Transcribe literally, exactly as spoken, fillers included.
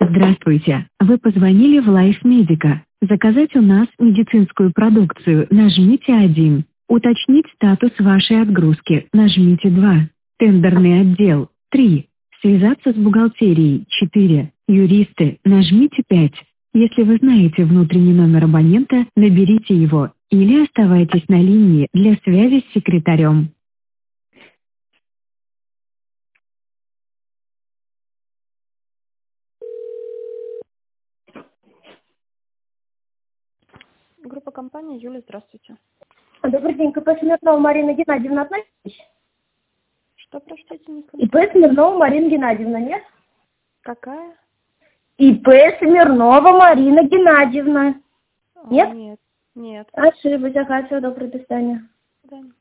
Здравствуйте. Вы позвонили в Life Medica. Заказать у нас медицинскую продукцию. Нажмите один. Уточнить статус вашей отгрузки. Нажмите два. Тендерный отдел. три. Связаться с бухгалтерией. четыре. Юристы. Нажмите пять. Если вы знаете внутренний номер абонента, наберите его или оставайтесь на линии для связи с секретарем. Группа компании Юля, здравствуйте. Добрый день, КП Смирнова Марина Геннадьевна относитесь? Что, простите, не слышу? ИП Смирнова Марина Геннадьевна, нет? Какая? ИП Смирнова Марина Геннадьевна. О, Нет? Нет, нет. Ошиблась, ага, все, доброе, до свидания. До свидания.